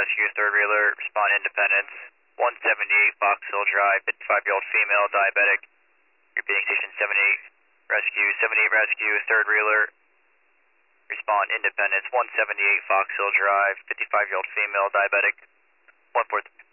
Rescue, third reeler, respond Independence. 178 Fox Hill Drive, 55-year-old female, diabetic. Repeating station 78 Rescue, third reeler, respond Independence. 178 Fox Hill Drive, 55-year-old female, diabetic. 143.